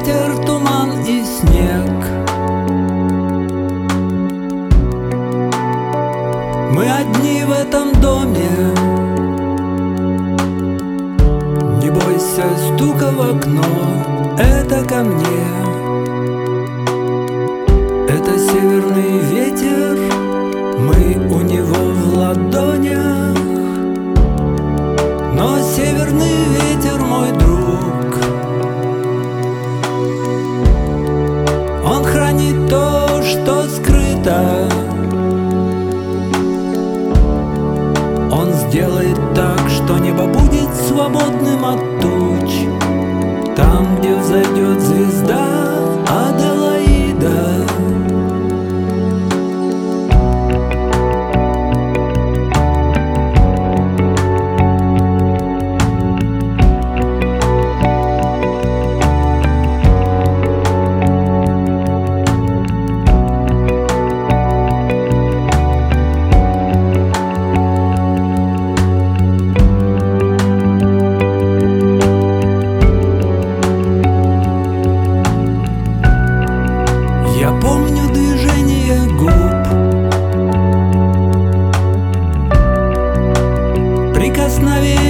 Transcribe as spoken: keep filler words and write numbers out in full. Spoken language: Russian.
ветер, туман и снег. Мы одни в этом доме. Не бойся стука в окно, это ко мне. Это северный ветер, мы у него в ладонях. Но северный ветер мой друг. Он хранит то, что скрыто. Он сделает так, что небо будет свободным от туч. Там, где взойдет звезда Аделаида. Я помню движение губ, прикосновение